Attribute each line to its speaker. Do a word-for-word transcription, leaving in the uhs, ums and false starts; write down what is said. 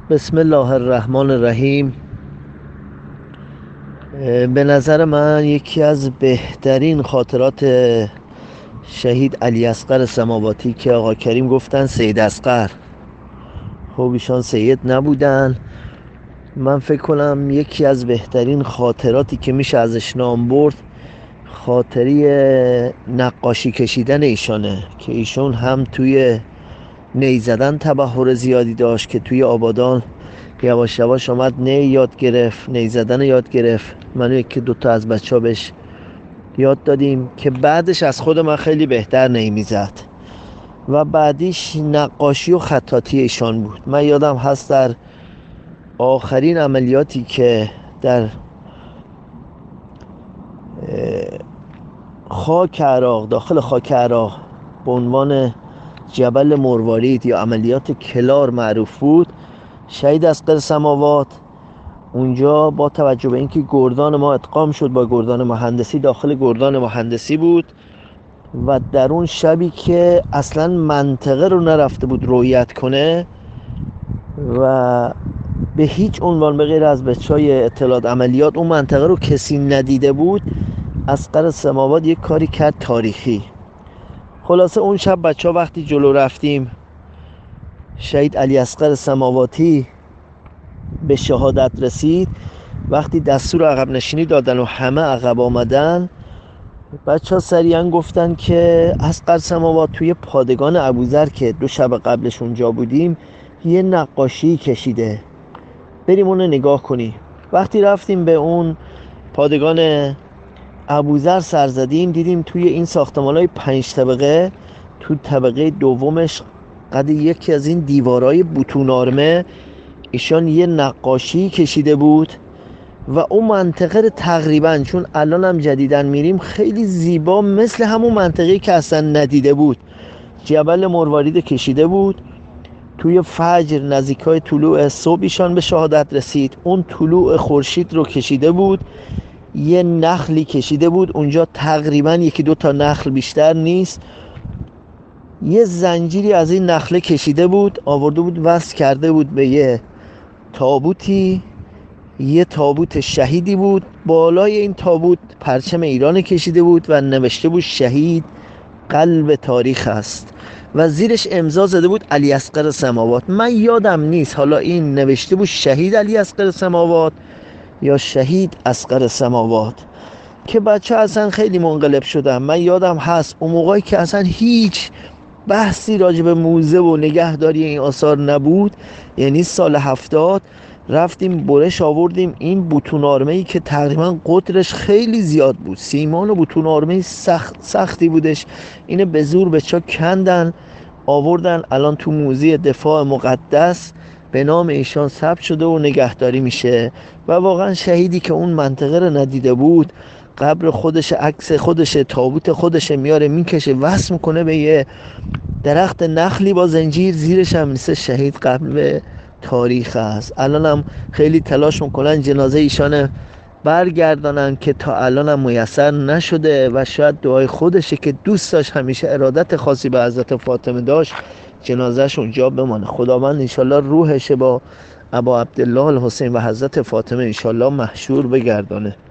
Speaker 1: بسم الله الرحمن الرحیم. به نظر من یکی از بهترین خاطرات شهید علی اصغر سماواتی که آقا کریم گفتن سید اصغر، خب ایشان سید نبودن. من فکر کنم یکی از بهترین خاطراتی که میشه ازش نام برد خاطری نقاشی کشیدن ایشانه که ایشون هم توی نی زدن تبحر زیادی داشت که توی آبادان یواش یواش آمد نی یاد گرفت، نی زدن یاد گرفت. من یکی دوتا از بچه ها بهش یاد دادیم که بعدش از خود من خیلی بهتر نی میزد و بعدیش نقاشی و خطاطی ایشان بود. من یادم هست در آخرین عملیاتی که در خاک عراق، داخل خاک عراق به عنوان جبل مروارید یا عملیات کلار معروف بود، شهید اصغر سماوات اونجا با توجه به اینکه گردان ما ادغام شد با گردان مهندسی، داخل گردان مهندسی بود و در اون شبی که اصلا منطقه رو نرفته بود رویت کنه و به هیچ عنوان به غیر از بچهای اطلاعات عملیات اون منطقه رو کسی ندیده بود، اصغر سماوات یک کاری کرد تاریخی. خلاصه اون شب بچه ها وقتی جلو رفتیم شهید علی اصغر سماواتی به شهادت رسید، وقتی دستور عقب نشینی دادن و همه عقب آمدن، بچه ها سریعا گفتن که اصغر سماوات توی پادگان ابوذر که دو شب قبلش اونجا بودیم یه نقاشی کشیده، بریم اون نگاه کنیم. وقتی رفتیم به اون پادگان ابوذر سر زدیم، دیدیم توی این ساختمان‌های پنج طبقه تو طبقه دومش قد یکی از این دیوارای بوتون آرمه ایشان یه نقاشی کشیده بود و اون منطقه رو تقریبا، چون الان هم جدیدن میریم، خیلی زیبا مثل همون منطقه‌ای که اصلا ندیده بود، جبل مروارید کشیده بود. توی فجر نزدیکای طلوع صبح ایشان به شهادت رسید. اون طلوع خورشید رو کشیده بود، یه نخلی کشیده بود اونجا، تقریبا یکی دو تا نخل بیشتر نیست، یه زنجیری از این نخله کشیده بود، آورده بود وصل کرده بود به یه تابوتی، یه تابوت شهیدی بود، بالای این تابوت پرچم ایران کشیده بود و نوشته بود شهید قلب تاریخ است و زیرش امضا زده بود علی اصغر سماوات. من یادم نیست حالا این نوشته بود شهید علی اصغر سماوات یا شهید اصغر سماوات، که بچه اصلا خیلی منقلب شدم. من یادم هست اون موقعی که اصلا هیچ بحثی راجع به موزه و نگهداری این آثار نبود، یعنی سال هفتاد، رفتیم برش آوردیم این بوتون آرمه‌ای که تقریبا قطرش خیلی زیاد بود، سیمان و بوتون آرمه‌ای سخت سختی بودش، اینه به زور بچه کندن آوردن، الان تو موزه دفاع مقدس به نام ایشان ثبت شده و نگهداری میشه. و واقعا شهیدی که اون منطقه رو ندیده بود، قبر خودش، عکس خودش، تابوت خودش میاره میکشه وصل میکنه به یه درخت نخلی با زنجیر، زیرش هم نیست شهید قلب تاریخ است. الان هم خیلی تلاش میکنن جنازه ایشان برگردانن که تا الان هم میسر نشده و شاید دعای خودشه که دوست داشت، همیشه ارادت خاصی به حضرت فاطمه داشت، جنازهش اونجا بمانه. خداوند انشالله روحش با ابا عبدالله الحسین و حضرت فاطمه انشالله محشور بگردانه.